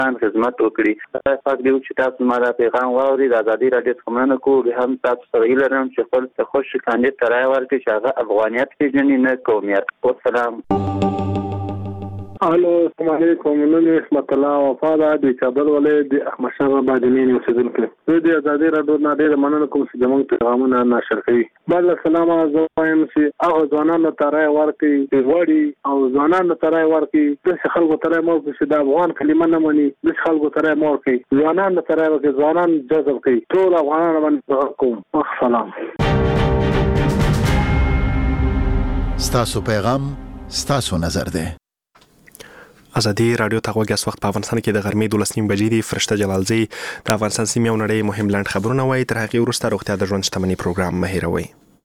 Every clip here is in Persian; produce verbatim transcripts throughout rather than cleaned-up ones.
افغانستان خدمت وکړي. پاک دی چې تاسو ما دا پیغام واوري د ازادي رادیو څخه کوو به هم تاسو سره لرم چې خپل خوش کاندید ترای ورکړي چې هغه افغانیت پیژني نه قومیت. والسلام. الو السلام علیکم. نن رحمت الله وفاده د کابل ولایت د احمد شاه بابا د مینې اوسیدونکو د ازادي رادیو نه ډېر مننه کوم چې زموږ پیغامونه نشر کوي. بعد السلام زه وایم چې هغه ځوانانو ته رای ورکړي غوړي او ځوانانو ته رای ورکړي د خلکو ته رای مو چې د افغان کلمه نه مني د خلکو ته رای مو کوي ځوانانو ته رای ورکړي ځوانان جذب کوي ټول افغانانو باندې کوم. السلام. ستاسو پیغام ستاسو نظر ده. ازادي رادیو ته غوږی اس وخت په افغانستان کې د غرمې دولس نیم بجې دی. فرشته جلالزی د افغانستان سیمې او نړۍ مهم لاند خبرونه وایي. تر هغې وروسته روغتیا د ژوند شتمنۍ پروګرام مه هېروئ.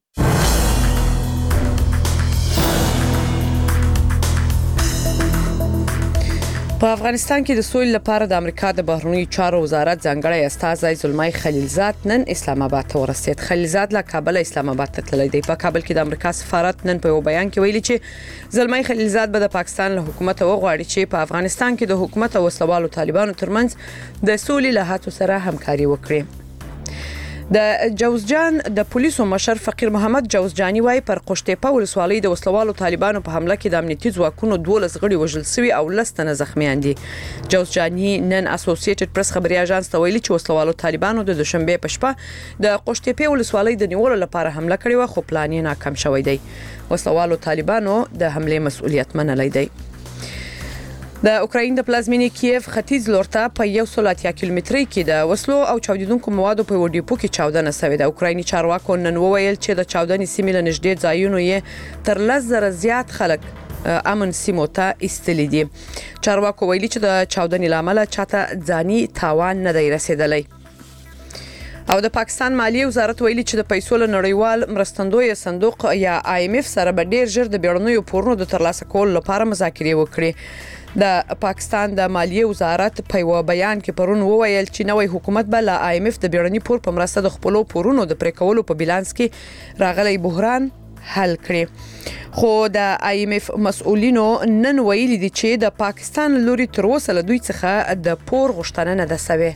په افغانستان کې د سولې لپاره د امریکا د بهرنیو چارو وزارت ځانګړی استازی زلمای خلیلزاد نن اسلام آباد ته ورسېد. خلیلزاد له کابل اسلام آباد ته تللی دی. په کابل کې د امریکا سفارت نن په یو بیان کې ویلي چې زلمای خلیلزاد به د پاکستان له حکومت وغواړي چې په افغانستان کې د حکومت او وسلوالو طالبانو ترمنځ د سولې له هڅو سره همکاري وکړي. د جوزجان د پولیسو مشر فقیر محمد جوزجانی وايي پر قشتېپه ولسوالۍ د وسلوالو طالبانو په حمله کې د امنیتي ځواکونو دولس غړي وژل شوي او لس تنه زخمیان دي. جوزجانی نن اسوسییټډ پریس خبري اژانس ته ویلي چې وسلوالو طالبانو د دوشنبه په شپه د قشتېپه ولسوالۍ د نیولو لپاره حمله کړې و خو پلان یې ناکام شوی دی. وسلوالو طالبانو د حمله مسؤلیت منلی دی. د اوکراین د پلازمینې کیف ختیځ لورته په یو سل اتیا کیلومترۍ کې د وسلو او چاودیدونکو موادو په وډیو کې چاودنه شوې ده. اوکرایني چارواکو نن وویل چې د چاودنې سیمې له نږدې ځایونو یې تر لس زره زیات خلک امن سیمو ته ایستلي دي. چارواکو ویلي چې د چاودنې لامل چاته ځاني تاوان نه دی رسیدلی. او د پاکستان مالیه وزارت ویلي چې د پیسو له نړیوال مرستندوی صندوق یا آی ایم اف سره به ډیر ژر د بیړنیو پورونو د ترلاسه کولو لپاره مذاکرې وکړي. د پاکستان د مالیه وزارت په یو بیان کې پرون وویل چې نوې حکومت به له آی ایم اف د بیړني پور په مرسته د خپلو پورونو د پرې کولو په بیلانس کې راغلی بحران حل کړي. خو د آی ایم اف مسؤلینو نن ویلي دي چې د پاکستان لوري تر اوسه له دوی څخه د پور غوښتنه نه ده شوې.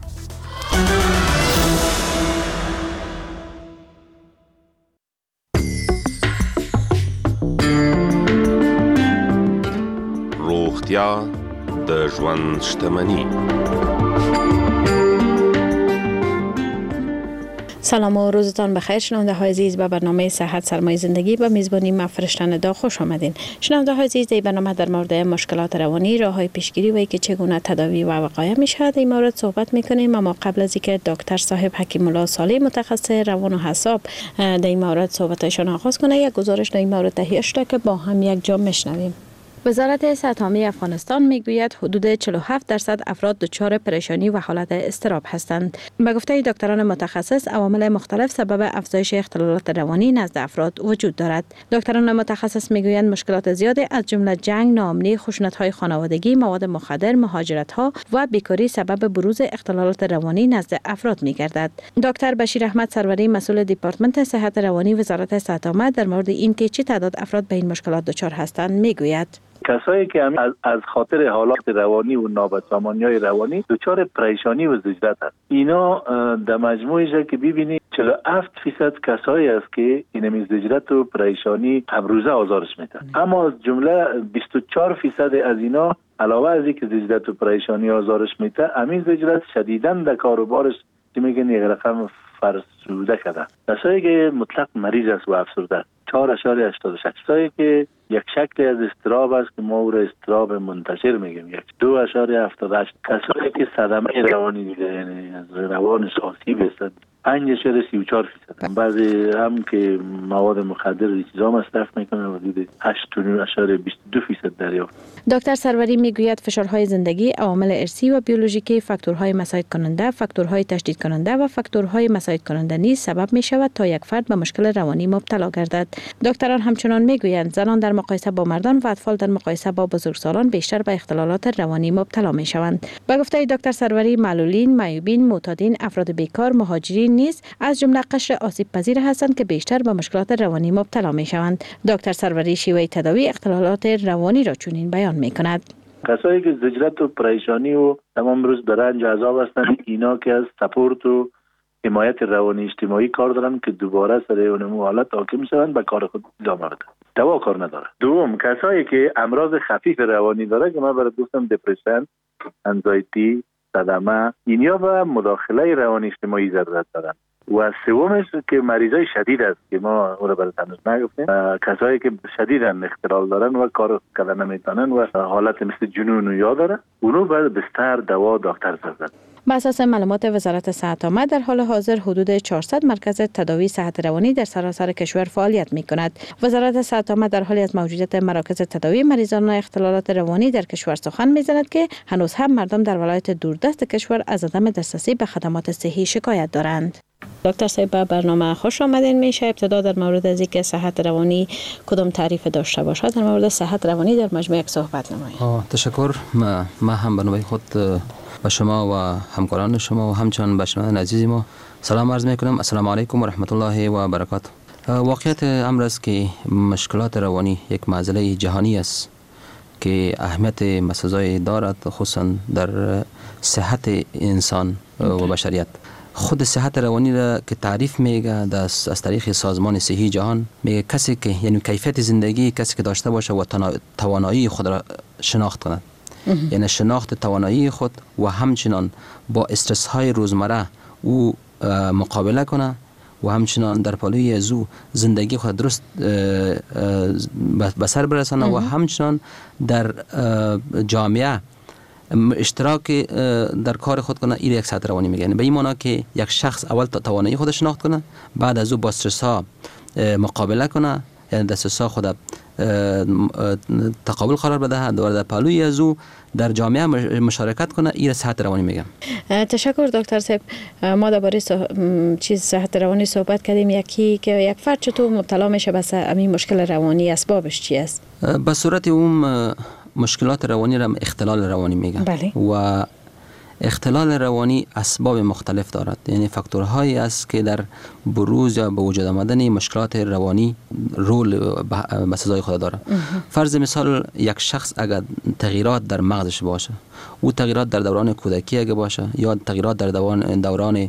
روغتیا د ژوند شتمني. سلام و روزتان بخیر. شنونده های عزیز به برنامه صحت سرمایه زندگی به میزبانی من فرشته ندا خوش آمدین. شنونده های عزیز، این برنامه در مورد مشکلات روانی، راههای پیشگیری و اینکه چگونه تداوی و وقایع میشه در این مورد صحبت میکنیم. اما قبل از اینکه دکتر صاحب حکیم الله صالح متخصص روان و اعصاب در این مورد صحبتشون آغاز کنه، یک گزارش در این مورد تهیه شده که با هم یک جا میشنویم. وزارت صحت عامه افغانستان میگوید حدود چهل و هفت درصد افراد دچار پریشانی و حالت اضطراب هستند. به گفته دکتران متخصص، عوامل مختلف سبب افزایش اختلالات روانی نزد افراد وجود دارد. دکتران متخصص میگویند مشکلات زیادی از جمله جنگ، ناامنی، خشونت‌های خانوادگی، مواد مخدر، مهاجرت‌ها و بیکاری سبب بروز اختلالات روانی نزد افراد میگردد. دکتر بشیر احمد سروری، مسئول دپارتمنت صحت روانی وزارت صحت عامه، در مورد اینکه چه تعداد افراد به این مشکلات دچار هستند میگوید: کسایی که از, از خاطر حالات روانی و نابسامانی‌های روانی دچار پریشانی و زجرت هست، اینا در مجموعش که ببینید چهل و هفت فیصد کسایی است که این زجرت و پریشانی هر روزه آزارش میدن. اما از جمله بیست و چهار فیصد از اینا علاوه از اینکه زجرت و پریشانی آزارش میده، همین زجرت شدیداً در کار و بارش که میگن یک رقم فرسوده شده. کسایی که مطلق مریض است و افسرده است چهار اشاری هشتاد و شش. کسایی که یک شکل از اضطراب است که ما او را اضطراب منتشر میگیم، یک دو اشاری هفتاد و هشت. کسایی که صدمه روانی دیده، یعنی از روانش آسیب هستند، پنج اشاری سی و چهار فیصد. بعضی هم که مواد مخدر و چیزا مصرف میکنن حدود هشت اشاری بیست و دو فیصد دریافت. دکتر سروری میگوید فشارهای زندگی، عوامل ارثی و بیولوژیکی، فاکتورهای مساعد کننده، فاکتورهای تشدید کننده و فاکتورهای مساعد کننده نیز سبب می شود تا یک فرد به مشکل روانی مبتلا گردد. دکتران همچنان میگویند زنان در مقایسه با مردان و اطفال در مقایسه با بزرگسالان بیشتر به اختلالات روانی مبتلا می شوند. به گفته دکتر سروری، معلولین، معیوبین، معتادین، افراد بیکار، مهاجرین نیز از جمله قشر آسیب پذیر هستند که بیشتر به مشکلات روانی مبتلا می شوند. دکتر سروری شیوه تداوی اختلالات روانی را چنین بیان می کند: کسایی که زجرت و پریشانی و تمام روز به رنج عذاب هستند، اینا که از سپورت و حمایت روانی اجتماعی کار دارن که دوباره سر اونمو حالت حاکم شوند به کار خود ادامه بدن. دوا کار نداره. دوم کسایی که امراض خفیف روانی داره که من برای دوستم دپرشن، انزایتی، صدمه، اینا به مداخله روانی اجتماعی ضرورت دارن. و سومش که مریضای شدید است که ما اون رو برای تنظیم نگفتیم، کسایی که شدیدن اختلال دارن و کار کردن نمیتونن و حالت مثل جنون و یا داره، اونو باید بستر دوا دکتر ضرورت. بر اساس معلومات وزارت صحت عامه در حال حاضر حدود چهارصد مرکز تداوی صحت روانی در سراسر کشور فعالیت می کند. وزارت صحت عامه در حالی از موجودیت مراکز تداوی مریضان اختلالات روانی در کشور سخن می زند که هنوز هم مردم در ولایت دوردست کشور از عدم دسترسی به خدمات صحی شکایت دارند. دکتر صاحب به برنامه خوش آمدین. میشه ابتدا در مورد از اینکه صحت روانی کدام تعریف داشته باشد در مورد صحت روانی در مجموعه یک صحبت نمایید. تشکر. ما, ما هم به نوبه خود به شما و همکاران شما و همچنان به شما عزیز ما سلام عرض میکنم. السلام علیکم و رحمت الله و برکاته. واقعیت امر است که مشکلات روانی یک معضله جهانی است که اهمیت مسئله دارد، خصوصا در صحت انسان و بشریت. خود صحت روانی را که تعریف میگه از طریق سازمان صحی جهان، میگه کسی که یعنی کیفیت زندگی کسی که داشته باشه و توانایی خود را شناخت کند، یعنی شناخت توانایی خود و همچنان با استرس های روزمره او مقابله کنه و همچنان در پالوی زو زندگی خود درست به سر برسانه و همچنان در جامعه اشتراک در کار خود کنه. این یک صحت روانی میگه. به این معنی که یک شخص اول توانایی خودش شناخت کنه، بعد از او با استرس ها مقابله کنه، یعنی استرس ها خود تقابل قرار بدهد و در پالوی از او در جامعه مشارکت کنه. این صحت روانی میگم. تشکر دکتر صاحب. ما درباره چیز صحت روانی صحبت کردیم، یکی که یک فرد چطور مبتلا میشه به همین مشکل روانی، اسبابش چی است؟ به صورت عموم مشکلات روانی را اختلال روانی میگن. بله. و اختلال روانی اسباب مختلف دارد، یعنی فاکتورهایی است که در بروز یا به وجود آمدن مشکلات روانی رول به سزای خود داره. فرض مثال یک شخص اگر تغییرات در مغزش باشه، او تغییرات در دوران کودکی اگه باشه، یا تغییرات در دوران دوران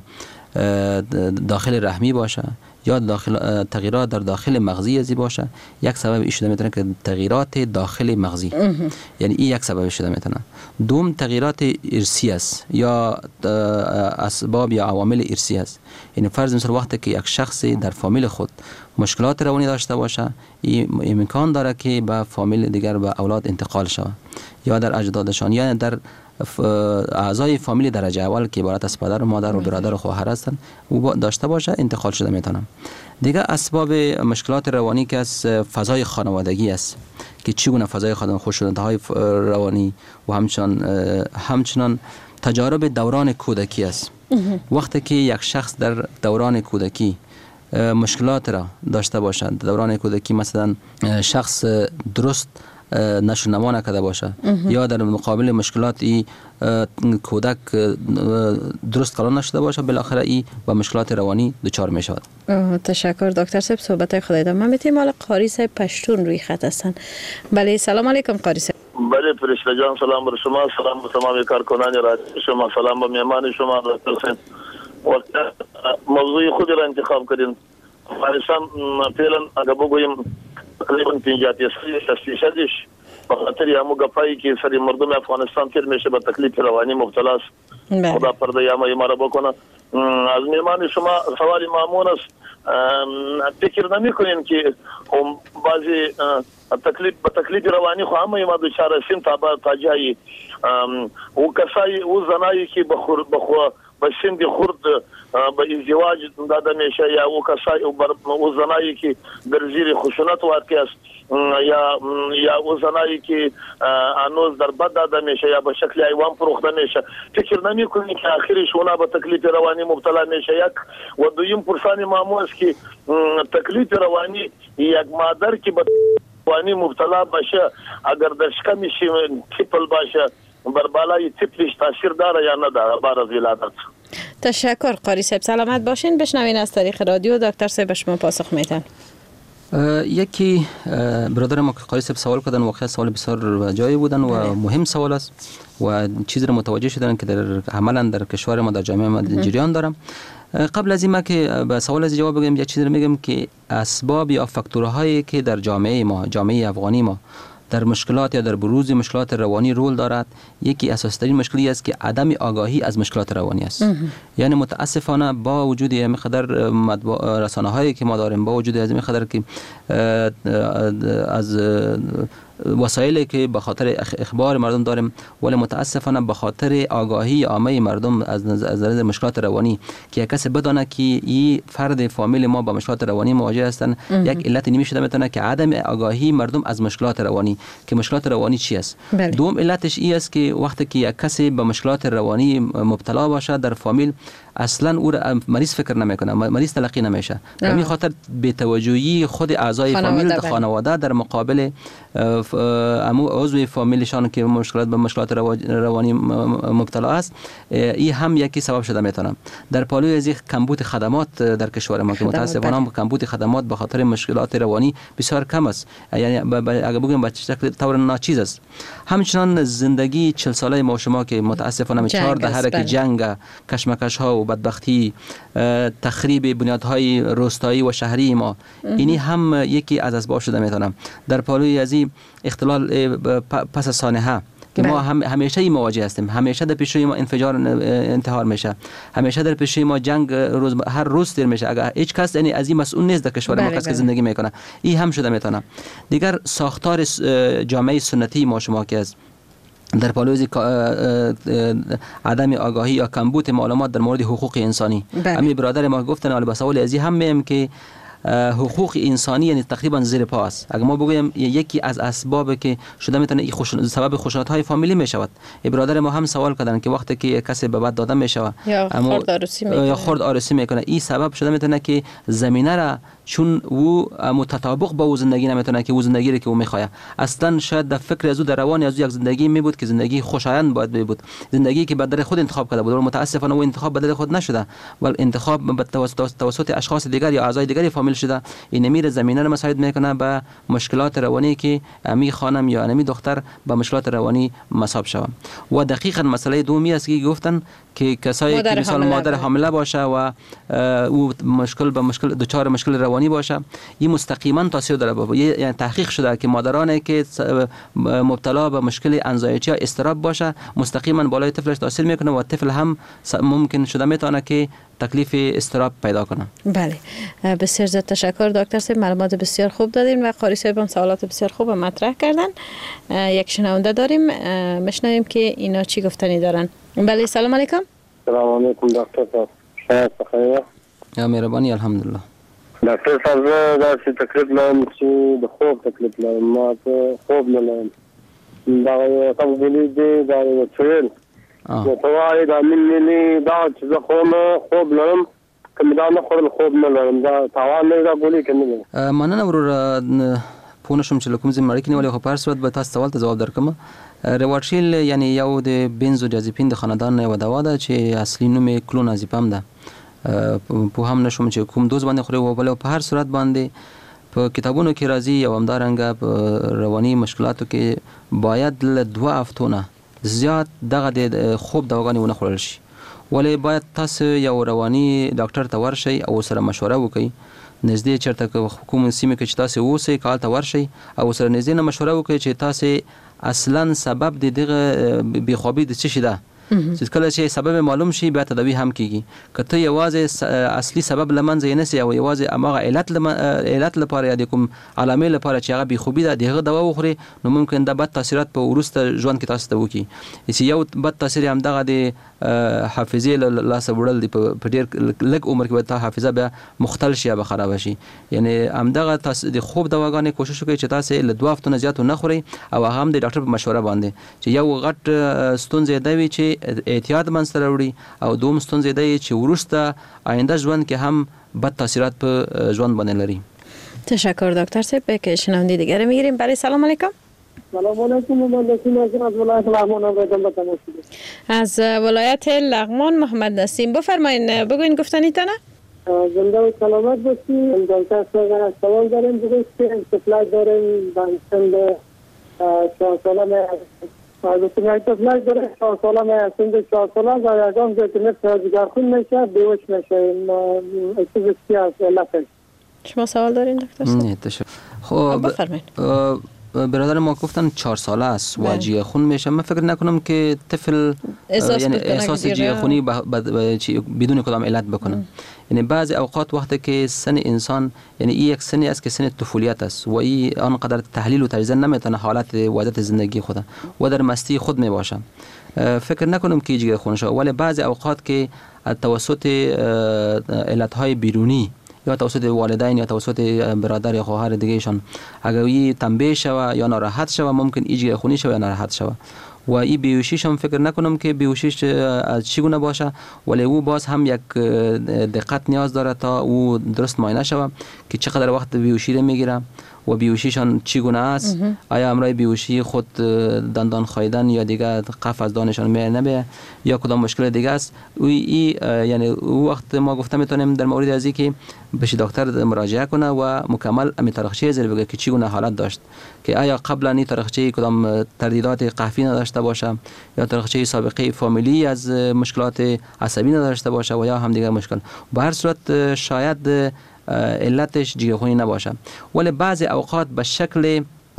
داخل رحمی باشه، یا داخل تغییرات در داخل مغزی ازی باشه، یک سبب این شده میتونه که تغییرات داخل مغزی، یعنی این یک سبب شده میتونه. دوم تغییرات ارثی است یا اسباب یا عوامل ارثی است. یعنی فرض مثال وقتی که یک شخص در فامیل خود مشکلات روانی داشته باشه، این امکان داره که به فامیل دیگر به اولاد انتقال شود، یا در اجدادشان، یا در اعضای فامیل درجه اول که عبارت از پدر و مادر و برادر و خواهر هستند او داشته باشه، انتقال شده میتونه. دیگه اسباب مشکلات روانی که از فضای خانوادگی است که چگونه فضای خانوادگی خوش‌شدن‌های روانی و همچنان همچنان تجارب دوران کودکی است. وقتی که یک شخص در دوران کودکی مشکلات را داشته باشد، دوران کودکی مثلا شخص درست نشو نما نکرده باشه، یا در مقابل مشکلاتی کودک درست قرار نشده باشه، بالاخره ای با مشکلات روانی دچار می شود. تشکر دکتر صاحب. صحبت خدای ادامه میتیم. حالا قاری صاحب پشتون روی خط هستن. بله سلام علیکم قاری صاحب. بله فرشته جان، سلام بر شما، سلام به تمام کارکنان رادیو شما، سلام به میهمان شما دکتر صاحب. موضوع خود را انتخاب کردین. افغانستان فعلا اگر بگوییم تقریبا پنجاه درصدش به خاطر همون گپایی که سری مردم افغانستان تیر میشه به تکلیف روانی مبتلا است. خدا پرده یا ما را بکنه. از میهمان شما سوال معمول است، فکر نمی‌کنین که بعضی تکلیف به تکلیف روانی خو همه ما دچار هستیم تا تا جایی او کسایی او زنایی که بخور بخور به سند خرد به ازدواج داده میشه، یا او کسایی او زنایی که در زیر خشونت واقع است، یا یا او زنایی که انوز در بد داده میشه یا به شکل حیوان فروخته میشه، فکر نمی‌کنید که آخرش اونا به تکلیف روانی مبتلا میشه؟ یک و دویم پرسان معمول است که تکلیف روانی یک مادر که به روانی مبتلا باشه اگر در شکمش تیپل باشه بر بالای تیپلش تاثیر داره یا نداره بعد از ولادت؟ تشکر قاری صاحب. سلامت باشین. بشنوین از طریق رادیو دکتر صاحب شما پاسخ میدن. یکی برادر ما که قاری صاحب سوال کردن، واقعا سوال بسیار جایی بودن و مهم سوال است و چیزی رو متوجه شدن که در عملا در کشور ما در جامعه ما جریان دارم. قبل از این ما که به سوال از جواب بگم یک چیزی رو میگم که اسباب یا فاکتورهایی که در جامعه ما، جامعه افغانی ما در مشکلات یا در بروز مشکلات روانی رول دارد، یکی اساس‌ترین مشکلی است که عدم آگاهی از مشکلات روانی است. یعنی متاسفانه با وجود این مقدار رسانه‌هایی که ما داریم، با وجود از این مقدار که از وسایلی که به خاطر اخبار مردم داریم، ولی متاسفانه به خاطر آگاهی عامه مردم از نظر مشکلات روانی که یک کسی بدانه که این فرد فامیل ما با مشکلات روانی مواجه هستند، یک علت نیمی شده میتونه که عدم آگاهی مردم از مشکلات روانی، که مشکلات روانی چی است. دوم علتش این است که وقتی که یک کسی به مشکلات روانی مبتلا باشه در فامیل، اصلا او را مریض فکر نمیکنه، مریض تلقی نمیشه. به همین خاطر بی‌توجهی خود اعضای فامیل در خانواده در مقابل امو عضو فامیلشان که مشکلات به مشکلات روانی مبتلا است، این هم یکی سبب شده میتونه. در پالوی از کمبود خدمات در کشور ما که متاسفانه کمبود خدمات به خاطر مشکلات روانی بسیار کم است، یعنی اگر بگیم به شکل طور ناچیز است. همچنان زندگی چهل ساله ما شما که متاسفانه چهار دهه که جنگ، کشمکش ها و بدبختی، تخریب بنیادهای روستایی و شهری ما، اینی هم یکی از اسباب شده میتونه. در پالوی از اختلال پس از سانحه که ما هم همیشه این مواجه هستیم، همیشه در پیش روی ما انفجار انتحار میشه، همیشه در پیش روی ما جنگ روز هر روز دیر میشه. اگر هیچ کس یعنی از این مسئول نیست در کشور ما کس که زندگی میکنه، این هم شده میتونه. دیگر ساختار جامعه سنتی ما شما که است در پالوی عدم آگاهی یا کمبود معلومات در مورد حقوق انسانی. همین برادر ما گفتن حالا به سوال ازی هم میم که حقوق انسانی یعنی تقریبا زیر پا است. اگر ما بگویم یکی از اسباب که شده میتونه خوش... سبب خشونت های فامیلی میشود. برادر ما هم سوال کردن که وقتی که کسی به بد داده میشود یا خرد آرسی میکنه یا خرد آرسی میکنه، این سبب شده میتونه که زمینه را چون او متطابق با او زندگی نمیتونه که او زندگی رو که او میخواد. اصلا شاید در فکر از او در روان از او یک زندگی می بود که زندگی خوشایند باید می بود، زندگی که بدل خود انتخاب کرده بود، متاسفانه او انتخاب بدل خود نشده، ولی انتخاب به توسط اشخاص دیگر یا اعضای دیگری فامیل شده. این امیر زمینه رو مساعد میکنه به مشکلات روانی که امی خانم یا امی دختر به مشکلات روانی مصاب شوند. و دقیقاً مسئله دومی است که گفتن که کسایی که مثلا مادر حامله باشه و او مشکل به مشکل دچار مشکل روانی باشه، این مستقیما تاثیر داره. یعنی تحقیق شده که مادرانی که مبتلا به مشکل انزایتی یا اضطراب باشه مستقیما بالای طفلش تاثیر میکنه و طفل هم ممکن شده میتونه که تکلیف اضطراب پیدا کنه. بله، بسیار زیاد تشکر دکتر صاحب، معلومات بسیار خوب دادین و قاری صاحب هم سوالات بسیار خوب مطرح کردن. یک شنونده داریم، میشنویم که اینا چی گفتنی دارن. بله، سلام علیکم. سلام علیکم دکتر صاحب، شاید بخیر. یا مهربانی، الحمدلله. دکتر صاحب دا چې تکلیف لرم چې د خوب تکلیف لرم، ما ته خوب نه لرم. دا یو تاسو ولې دې دا یو څه نو په وایي دا من ملي دا چې زه خو نه خوب لرم، کوم دا نه خورل خوب نه لرم، دا تاوان نه دا بولی کنه. مننه ورور، پونه شم چې کوم ځای مړ کینی ولې خو په هر صورت به تاسو سوال ته جواب درکم. ریوارشیل یعنی یو د بنزودیازپین د خاندان یو دوا ده چې اصلي نوم یې کلونازپام ده. په هم نشم چې کوم دوز باندې خوري و بل په هر صورت باندې په کتابونو کې راځي او همدارنګه په رواني مشکلاتو کې باید له دوه هفتونه زیات دغه د خوب دواګانې ونه خوړل شي، ولی باید تاسو یو رواني ډاکټر ته ورشئ او سره مشوره وکړئ. نږدې چېرته که کوم سیمه کې چې تاسو اوسئ کال ته ورشئ او سره نږدې نه مشوره وکړئ چې تاسو اصلا سبب د دغه بیخوابي د څه شي ده، چې کله چې سبب معلوم شي بیا تداوی هم کیږي. که ته یوازې اصلي سبب لمنځه یې نسی او یوازې اماغه علت علت لپاره یا د کوم علامې لپاره چې هغه بیخوبي ده دغه دوا وخوري، نو ممکن د بد تاثیرات په وروسته ژوند کې تاسو ته وکړي. چې یو بد تاثیر هم دغه د حافظې له لاسه وړل دی، په ډېر لږ عمر کې به تا حافظه بیا مختل شي یا به خراب شي. یعنی همدغه تاسو د خوب دواګانې کوشش وکړئ چې تاسو له دوه هفتو نه زیات نه خورئ او هغه هم د ډاکټر په مشوره باندې، چې یو غټ ستونزه دا وي چې احتیاط منځته راوړي او دوم ستونزه دا چې وروسته آینده ژوند کې هم بد تاثیرات په ژوند باندې لري. تشکر دکتر صاحب. که شنونده دیگر میگیریم. برای سلام علیکم. سلام علیکم، من نسیم هستم از ولایت لغمان آمدم به تماس. از ولایت لغمان محمد نسیم، بفرمایید بگوین گفتنی تنه. زنده و سلامت باشی. دکتر صاحب سوال داریم بگویید که استفلاک داریم بانستند چهار ساله می البته یک استفلاک داریم چهار ساله می هستند چهار ساله و یکم که نفس جگر خون میشه بیوش میشه اکتیویستی هست علتش. شما سوال دارین دکتر صاحب؟ نه تشکر. خب بفرمایید. برادر ما گفتن چهار ساله است و جیه خون میشه. من فکر نکنم که طفل یعنی احساس جیه خونی بدون کدام علت بکنه. یعنی بعضی اوقات وقتی که سن انسان یعنی این یک سنی است که سن طفولیت است و این آنقدر تحلیل و تجزیه نمیتونه حالت وضعیت زندگی خود و در مستی خود می باشه. فکر نکنم که جیه خون شه، ولی بعضی اوقات که توسط علت های بیرونی یا توسط والدین یا توسط برادر یا خواهر دیگهشان اگر این تنبیه شوه یا ناراحت شوه ممکن ایجاد خونی شوه یا ناراحت شوه و این بیهوشیش هم فکر نکنم که بیهوشیش از چگونه باشه، ولی او باز هم یک دقت نیاز داره تا او درست معاینه شوه که چقدر وقت بیهوشی رو میگیره و بیهوشیشان چگونه است. آیا امرای بیهوشی خود دندان خاییدن یا دیگه قف از دانشان می نمیه یا کدام مشکل دیگه است. ای یعنی او وقت ما گفته میتونیم در مورد از اینکه بشه دکتر مراجعه کنه و مکمل امی تاریخچه زیر بگه که چگونه حالت داشت، که آیا قبلا این تاریخچه کدام تردیدات قحفی نداشته باشه یا تاریخچه سابقه فامیلی از مشکلات عصبی نداشته باشه و یا هم دیگه مشکل. به هر صورت شاید علتش جیگر خونی نباشه، ولی بعضی اوقات به شکل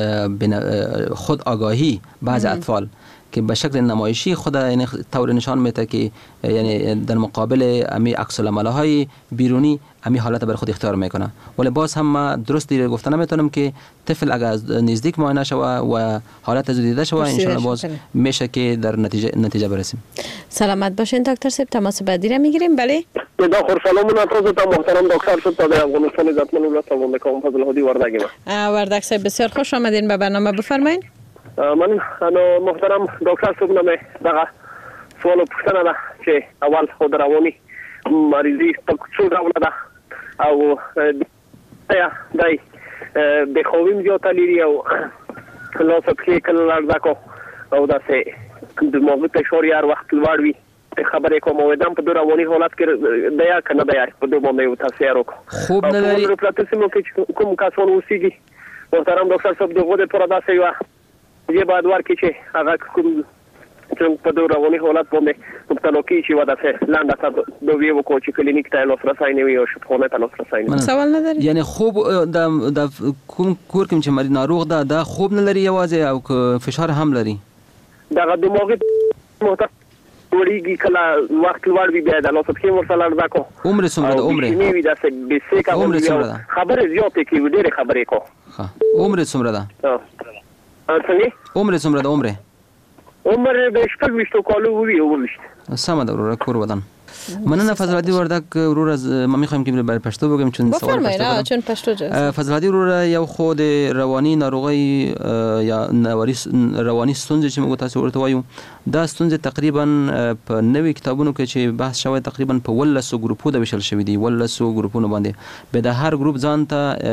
خود آگاهی بعضی اطفال که به شکل نمایشی خود یعنی طور نشان میده که یعنی در مقابل امی عکس العمل‌های بیرونی امی حالت بر خود اختیار میکنه. ولی باز هم ما درست دیگه گفتن نمیتونم که طفل اگر از نزدیک معاینه شوه و حالت از دیده شوه ان شاء الله باز میشه که در نتیجه نتیجه برسیم. سلامت باشین دکتر صاحب. تماس بعدی را میگیریم. بله دا خور سلامونه تاسو ته محترم دکتر صاحب ته افغانستان عزتمن ولایت کوم فضل هدی وردگی ما وردگ صاحب بسیار خوش آمدین به برنامه. بفرمایید. من انو محترم دکتر صاحب نامه دغه سوال پوښتنه ده چې اول خود رواني مریضي په څو ډول ده او یا دای د خویم زیاته لري او لاس په کله لږه کو او داسې د موضوع فشار یار وخت لوړ وي خبرې کوم او دم په رواني حالت کې د یا کنه د یا په دوه باندې تاثیر وکړو خوب نه لري په پلاتسمو کې کوم کسان اوسېږي محترم ډاکټر صاحب دغه د پر داسې یو یه باید ورکی که هغه کوم چون په دوه رواني حالت باندې مبتلا کیږي و داسې لاندې تا دوی وکړو چې کلینیک ته لاسرسی نه وي او شپخونه ته لاسرسی نه سوال نداری یعنی خوب د د کوم کور کوم چې مریض ناروغ ده دا خوب نه لري یوازې او فشار هم لري دغه دماغي محترم وړيږي کله وخت لوړ وي بیا د لاسرسی ورسره لږه کو عمر څومره ده عمر نه وي داسې بیسیک عمر څومره ده خبره زیاته کې ډېر خبرې کو ها عمر څومره ده څنګه عمر څومره ده عمر عمر به شپږ ویشتو کالو وی ومشت سم ده ورو کور ودان مننه فضل عادی وردک ورور از ما میخوایم که بر پشتو بگیم چون سوال پشتو چون پشتو جاست فضل عادی ورور یو خود روانی ناروغی یا نواری روانی ستونزې چې موږ تاسو ورته وایو دا ستونزې تقریبا په نوې کتابونو کې چې بحث شوی تقریبا په ولسو ګروپو د وشل شوی دی ولسو ګروپونو باندې به د هر ګروپ ځان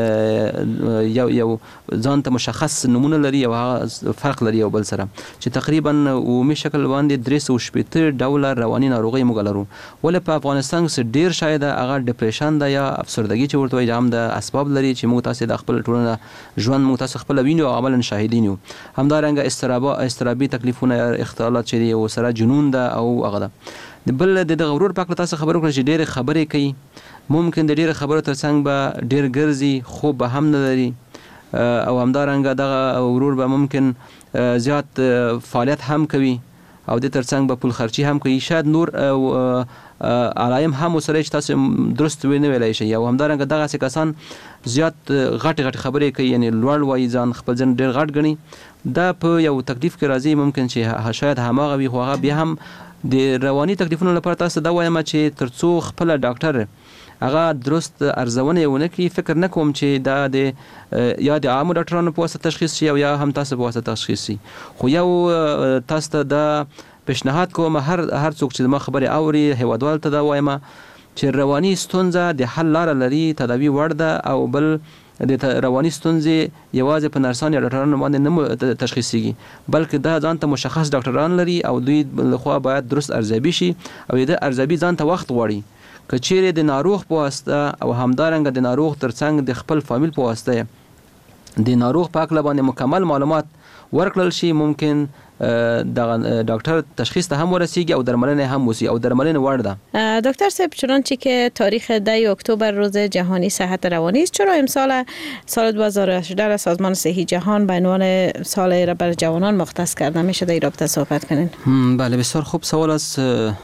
ته یو یو ځان ته مشخص نمونه لري او فرق لري او بل سره چې تقریبا عمومي شکل باندې درې سوه شپېته ډوله رواني ناروغي موږ لرو. ولې په افغانستان کې ډیر شاید هغه ډیپریشن ده یا افسردګي چې ورته وایي هم د اسباب لري چې موږ تاسو د خپل ټولنه ژوند موږ تاسو خپل وینو او عملاً شاهدین یو. همدارنګه استراب استرابي تکلیفونه اختلالات چې دی او سره جنون ده او هغه ده. بل د غرور پاک تاسو خبرو کړئ چې ډېر خبرې کوي ممکن د ډېر خبرو ترڅنګ به ډېر ګرځي خو به هم نه لري او همدارنګه دغه غرور به ممکن زیات فعالیت هم کوي او د ترڅنګ به پول خرچي هم کوي شاید نور علایم هم وسره چې تاسو درست وینئ ویلای شي او همدارنګه دغه څه کسان زیات غټ غټ خبرې کوي یعنی لوړ وایي ځان خپل ځن ډېر غټ ګڼي دا په یو تکلیف کې راځي ممکن چې شاید هماغه وي خو هغه بیا هم د رواني تکلیفونو لپاره تاسو دا وایم چې ترڅو خپل ډاکټر هغه درست ارزونه ونه کوي فکر نه کوم چې دا د یا د عامو ډاکټرانو په واسطه تشخیص شي او یا هم تاسو په واسطه تشخیص شي خو یو تاسو ته دا پیشنهاد کوم هر هر څوک چې ما خبره اوري هیوادوال ته دا وایم چې رواني ستونزه د حل لار لري تداوی وړ ده او بل د رواني ستونزې یوازې په نرسانو یا ډاکټرانو باندې نه تشخیصيږي بلکې دا ځان ته مشخص ډاکټران لري او دوی لخوا باید درست ارزیابي شي او د ارزیابي ځان ته وخت غواړي که چیرې د ناروغ په واسطه او همدارنګه د ناروغ ترڅنګ د خپل فامیل په واسطه د ناروغ په اړه باندې مکمل معلومات ورکړل شي، ممکن د دکتر تشخیص ته هم ورسیږي او درملنه هم وسی او درملنه وړ ده. دکتر صاحب، چنانچه که تاریخ ده اکتبر روز جهانی صحت روانی است، چرا امسال سال دو هزار و هجده سازمان صحی جهان به عنوان سال را بر جوانان مختص کرده؟ میشه در این رابطه صحبت کنین؟ بله، بسیار خوب سوال است.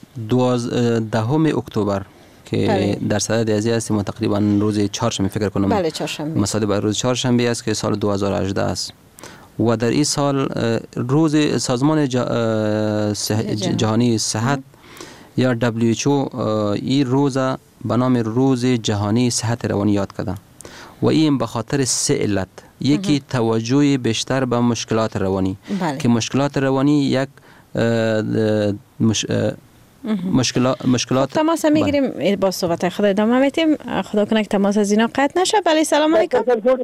دوازدهم اکتبر که بله. در صدد ازی است، ما تقریبا روز چهارشنبه فکر کنم. بله، چهارشنبه. مصادف روز چهارشنبه است که سال دو هزار و هجده است و در این سال روز سازمان جهانی صحت یا دبلیو اچ او این روز به نام روز جهانی صحت روانی یاد کرده و این به خاطر سه علت. یکی توجه بیشتر به مشکلات روانی بله. که مشکلات روانی یک مش... مشکلات مشکلات تماس میگیریم با صحبت خود ادامه میتیم. خدا کنه که تماس از اینا قطع نشه. بله، سلام علیکم.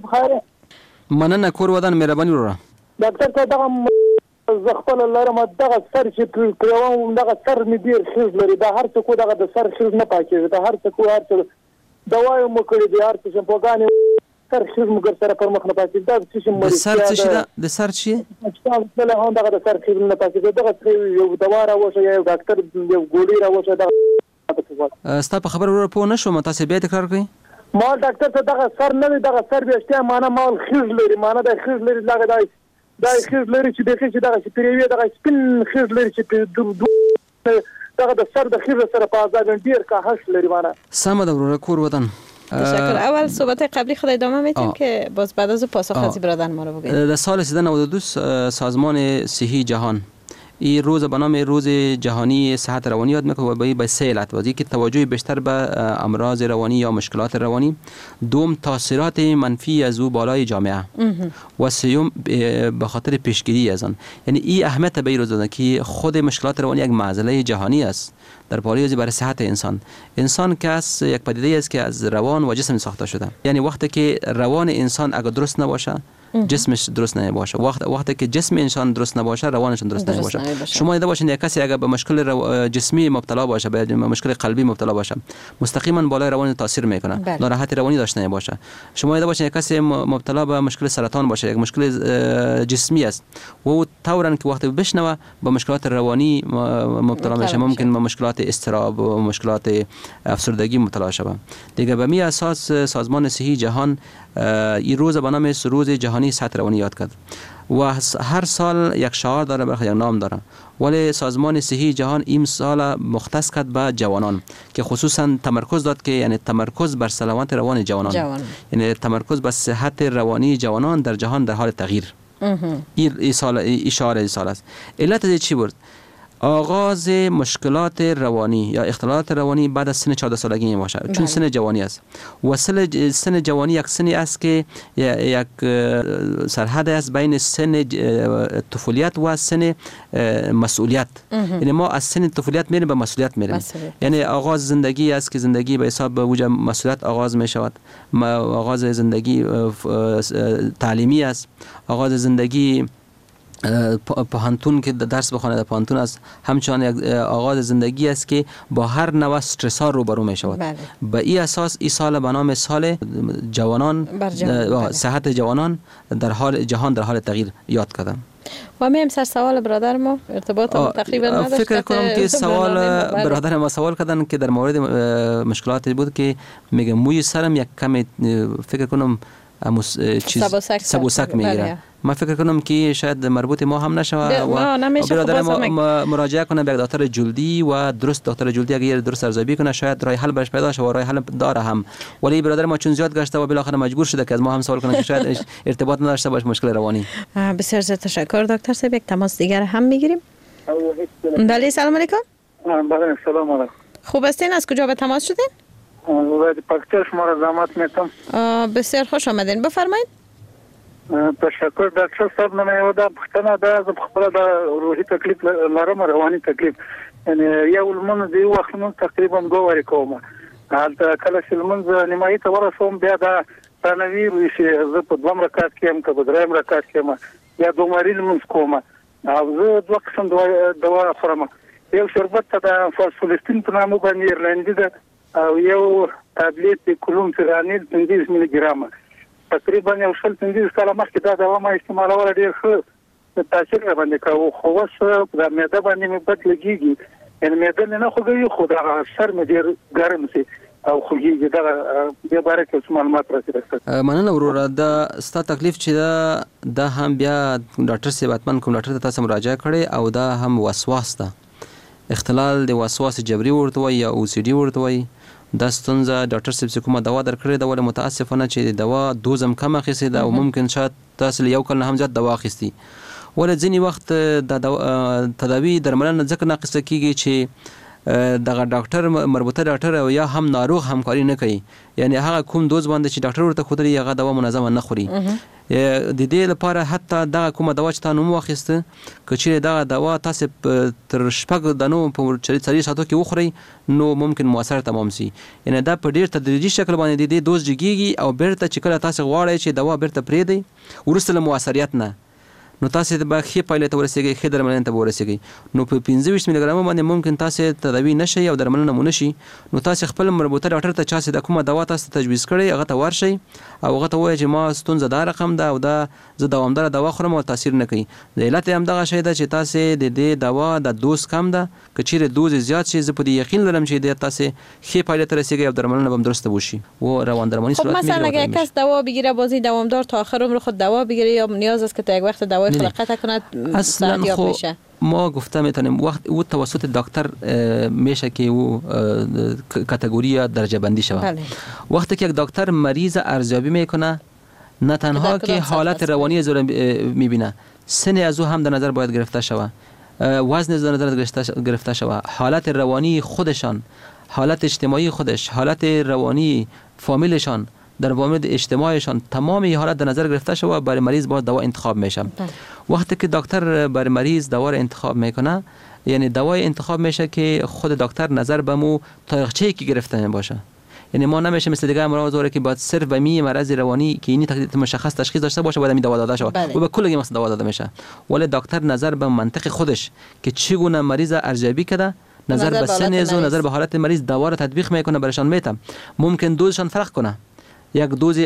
مننه، کور ودان مهرباني وروره. ډاکټر ته دغه زخپل لرم دغه سر چې کوم دغه سر می ډیر خیز لري، دا هر څه کو دغه د سر خیز نه پاکیږي، دا هر څه کو هر څه دوايو مو کړی دی، هر څه په غانې سر خیز مو ګر سره پر مخ نه پاکیږي. دا څه مو سر څه ده؟ د سر چی؟ چې له هون دغه د سر خیز نه پاکیږي، دغه یو دوا راوشه یا یو ډاکټر یو ګولۍ راوشه. دغه ستا په خبر ورو په نشو، متاسې بیا تکرار کړئ. ما ډاکټر ته دغه سر نه دغه سر بیاشته معنا مال خیز لري، معنا د خیز لري دغه دای دای خیز لري چې دغه چې دغه سپریوی دغه سپین خیز لري چې دغه د سر د خیز سره په ازاد ډیر کا هش لري. معنا سم د ورور کور ودان. تشکر. اول صحبت قبلی خود ادامه میتیم که باز بعد از پاسخ از برادر ما رو بگید. در سال سیزده نود و دو سازمان صحی جهان این روز به نام روز جهانی صحت روانی یاد میکنه و به سه علت واسه که توجه بیشتر به امراض روانی یا مشکلات روانی، دوم تاثیرات منفی از او بالای جامعه و سوم به خاطر پیشگیری از آن. یعنی این اهمیت به این روز دادن که خود مشکلات روانی یک معضله جهانی است در پالیوزی برای صحت انسان. انسان کس یک پدیده است که از روان و جسم ساخته شده. یعنی وقتی که روان انسان اگر درست نباشه جسمش درست نباشه، وقت وقتی که جسم انسان درست نباشه روانش درست نباشه. شما دیده باشین یک کسی اگر به مشکل جسمی مبتلا باشه، به مشکل قلبی مبتلا باشه، مستقیما بالای روان تاثیر میکنه، ناراحتی روانی داشته نباشه. شما دیده باشین یک کسی مبتلا به مشکل سرطان باشه، یک مشکل جسمی است و او طوراً که وقتی بشنوه به مشکلات روانی مبتلا میشه، ممکن به مشکلات اضطراب و مشکلات افسردگی مبتلا شود. دیگه به می اساس سازمان صحی جهان این روز به نام روز جهانی صحت روانی یاد کرد و هر سال یک شعار داره، برخلاف یک نام داره، ولی سازمان صحی جهان این سال مختص کرد به جوانان که خصوصا تمرکز داد که یعنی تمرکز بر سلامت روان جوانان جوان. یعنی تمرکز بر صحت روانی جوانان در جهان در حال تغییر. این سال این شعار این سال است. علت از چی بود؟ آغاز مشکلات روانی یا اختلالات روانی بعد از سن چهارده سالگی می باشد، چون سن جوانی است و سن جوانی یک سنی است که یک سرحد است بین سن طفولیت و سن مسئولیت. یعنی ما از سن طفولیت میریم به مسئولیت میریم. یعنی آغاز زندگی است که زندگی به حساب وجود مسئولیت آغاز می شود. آغاز زندگی تعلیمی است، آغاز زندگی پوهنتون که درس بخونه در پوهنتون است، همچنان یک آغاز زندگی است که با هر نوع استرس ها روبرو می شود. بله. به این اساس این سال به نام سال جوانان جهان. صحت جوانان در حال جهان در حال تغییر یاد کردم. و میم سر سوال برادر ما ارتباط ما تقریبا نداشت. فکر کنم که سوال برادر ما سوال کردن که در مورد مشکلاتی بود که میگه موی سرم یک کمی فکر کنم چیز سبوسک میگیره. ما فکر کنم که شاید مربوط ما هم نشه و برادر ما مراجعه کنه به دکتر جلدی و درست دکتر جلدی اگر درست ارزیابی کنه شاید راه حل برش پیدا شه و راه حل داره هم. ولی برادر ما چون زیاد گشته و بالاخره مجبور شده که از ما هم سوال کنه که شاید ارتباط نداشته باشه مشکل روانی. بسیار زیاد تشکر دکتر صاحب. یک تماس دیگر هم میگیریم. بله سلام علیکم. بله سلام علیکم. خوب هستین؟ از کجا به تماس شدین؟ از پاکستان شما را زحمت میکنم. بسیار خوش آمدین. بفرمایید. تشکر ډاکټر صاحب. نه یو دا پښتنه ده زه خپل د روحي تکلیف لرم، رواني تکلیف. یعنی یو لمن دی وخت نو تقریبا دوه وری کوم. حالته کله چې لمن نیمایي ته ورسوم بیا دا تنویر وشي زه په دوه رکعات کې هم که په دریم رکعات کې ما یا دوه مری لمن کوم او زه دوه قسم دوا دوا خورم. یو شربت ته د فاسفولستین په نامه باندې ایرلندي ده او یو تابلیت کلوم فیرانیل پنځه میلی ګرام تقریبا یو شل پنځه کاله مخکې دا دوا ما استعمالول ډیر ښه تاثیر را باندې کاوه خو اوس د معده باندې مې بد لګیږي ان معده نه خوږي خو دا سر مې ډیر ګرم سي او خوږي دا د باره کې معلومات راځي. مننه وروره دا ستا تکلیف چې دا د هم بیا ډاکټر سی باتمن کوم ډاکټر ته تاسو مراجعه کړې او دا هم وسواس ده اختلال د وسواس جبري ورته وي یا او سی ډي ورته وي دا ستونزه ډاکټر صاحب چې کومه دوا درکړې ده ولې متاسفانه چې دوا دوز هم کم اخیستې ده او ممکن شاید تاسو یو کال نه هم زیات دوا اخیستي ولې ځینې وخت د تداوی درملنه ځکه ناقصه کیږي چې دغه ډاکټر مربوطه ډاکټر او یا هم ناروغ همکاري نه کوي یعنی هغه کوم دوز باندې چې ډاکټر ورته خودري هغه دوا منظم نه خوري د دې لپاره حتی دا کومه دوا چې تاسو نوم واخیسته کچې دا دوا تاسو تر شپږ دنو په چاري ساعتو کې وخوري نو ممکن موثر تمام شي یعنی دا په ډیر تدریجي شکل باندې د دې دوز جګيږي او بیرته چې کله تاسو غواړئ چې دوا بیرته پرې دی ورسره موثریت نه نو تاسو د باخي پایله ته ورسیږئ خې درملنه ته ورسیږئ نو په پنځه میلی ګرام باندې ممکن تاسو تداوی نشي او درملنه مونږ شي نو تاسو خپل مربوطه ډاکټر ته چا د کومه دوا تاسو تجویز کړي هغه ته ورشي او هغه ته وایي چې ما ستونزه دار رقم ده او دا زه دوامدار دوا خورم او تاثیر نه کوي د علت هم دغه شی ده چې تاسو د دې دوا د دوز کم ده کچېره دوز زیات شي زه په دې یقین لرم چې د تاسو خې پایله ته رسیږئ او درملنه هم درسته وشي و روان درمانی صورت میگیره. مثلا اگه کس دوا بگیره بازی دوامدار تا آخر عمر خود دوا بگیره یا نیاز است که تا یک وقت دوای خود قطع کند اصلا خو ما گفته میتونیم وقت او توسط دکتر میشه که او کاتگوری درجه بندی شود وقتی که یک دکتر مریض ارزیابی میکنه نه تنها که حالت روانی از او میبینه سن از او هم در نظر باید گرفته شود وزن از در نظر گرفته شود حالت روانی خودشان حالت اجتماعی خودش حالت روانی فامیلشان در مورد اجتماعشان تمام این حالت در نظر گرفته شده و برای مریض باید دوا انتخاب میشه وقتی که دکتر برای مریض دوا را انتخاب میکنه یعنی دوای انتخاب میشه که خود دکتر نظر به مو تاریخچه‌ای که گرفته باشه یعنی ما نمیشه مثل دیگه امراض که باید صرف به می مرض روانی که اینی مشخص تشخیص داشته باشه باید می دوا داده شه و به کل مثلا دوا داده میشه ولی دکتر نظر به منطق خودش که چگونه مریض ارزیابی کرده نظر, نظر به سن و نظر به حالت مریض دوا را تطبیق میکنه برایشان میتم ممکن دوزشان فرق کنه یک دوز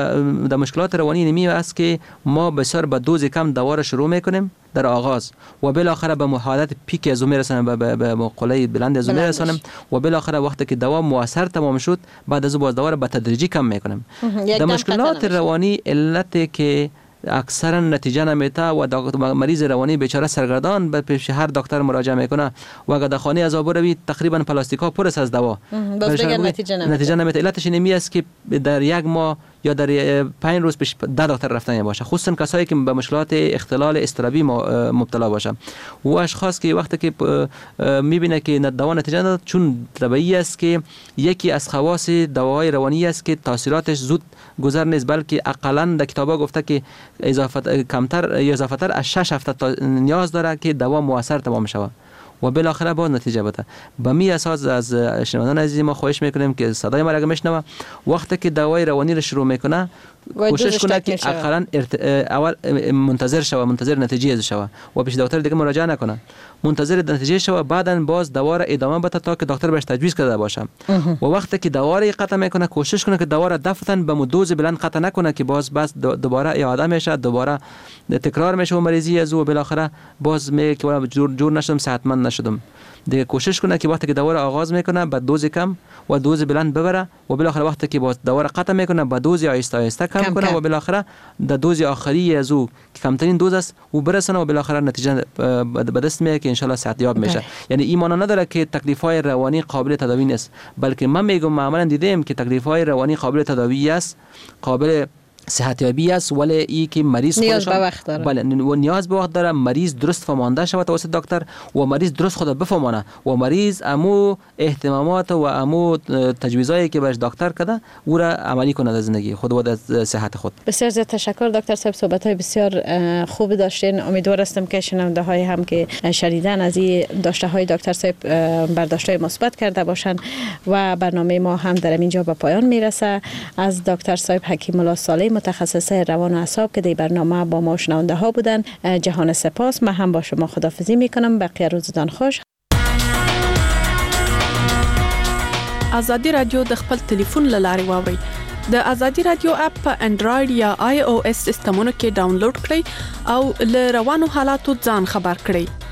د مشکلات روانی نمی است که ما بسیار به دوز کم دوا را شروع میکنیم در آغاز و بالاخره به حالت پیک از میرسانیم به مقوله بلند از میرسانیم و بالاخره وقتی که دوا موثر تمام شد بعد از باز دوا را به تدریجی کم میکنیم د مشکلات روانی علت که اکثرا نتیجه نمیده و مریض روانی بیچاره سرگردان به پیش هر دکتر مراجعه میکنه و اگر در خانه عذاب روی تقریبا پلاستیکا پر است از دوا باز بگن نتیجه نمیده نتیجه نمیده علتش اینمی است که در یک ماه یا در پنج روز پیش ده دکتر رفتن باشه خصوصا کسایی که به مشکلات اختلال اضطرابی مبتلا باشه و اشخاص که وقتی که میبینه که دوا نتیجه نداد چون طبیعی است که یکی از خواص دواهای روانی است که تاثیراتش زود گذر نیست بلکه اقلا در کتابا گفته که اضافه کمتر یا اضافه تر از شش هفته نیاز داره که دوا موثر تمام شود و بالاخره باز نتیجه بده به می اساس از شنوندگان عزیز ما خواهش میکنیم که صدای ما را میشنوه وقتی که دوای روانی را شروع میکنه کوشش کنه که اقلا ارت... اول منتظر شوه منتظر نتیجه از شوه و پیش دکتر دیگه مراجعه نکنه منتظر نتیجه شوه بعداً باز دوا را ادامه بده تا که دکتر بهش تجویز کرده باشه و وقتی که دوا را قطع میکنه کوشش کنه که دوا را دفعتاً به دوز بلند قطع نکنه که باز باز دوباره اعاده میشه دوباره تکرار میشه و مریضی از او بالاخره باز میگه که جور جور نشدم صحتمند نشدم دیگه کوشش کنه که وقتی که دوا را آغاز میکنه با دوز کم و دوز بلند ببره و بالاخره وقتی که باز دوا را قطع میکنه با دوز آهسته آهسته کم کنه و بالاخره در دوز آخری از او که کمترین دوز است و برسونه و بالاخره نتیجه به دست میاره که ان شاء الله صحتیاب میشه یعنی ایمان نداره که تکلیف‌های روانی قابل تداوی نیست بلکه من میگم معمولا دیدم که تکلیف‌های روانی قابل تداوی است قابل صحتیابی است ولی ای که مریض نیاز به وقت داره بله و نیاز به وقت داره مریض درست فهمانده شود توسط دکتر و مریض درست خود بفهمانه و مریض امو اهتمامات و امو تجویزایی که بهش دکتر کرده او را عملی کنه در زندگی خود و در صحت خود. بسیار زیاد تشکر دکتر صاحب صحبت‌های بسیار خوب داشتین امیدوار هستم که شنونده های هم که شنیدن از این داشته های دکتر صاحب برداشت‌های مثبت کرده باشند و برنامه ما هم در اینجا به پایان میرسه از دکتر صاحب حکیم الله صالح متخصص روان و اعصاب که در برنامه با ما شنونده ها بودن جهان سپاس من هم با شما خداحافظی میکنم بقیه روزتان خوش. ازادي رادیو د خپل ټلیفون لارې واورئ. د ازادي رادیو اپ په انډراید یا آی او اس سیستمونو کې ډاونلوډ کړئ او له روانو حالاتو ځان خبر کړئ.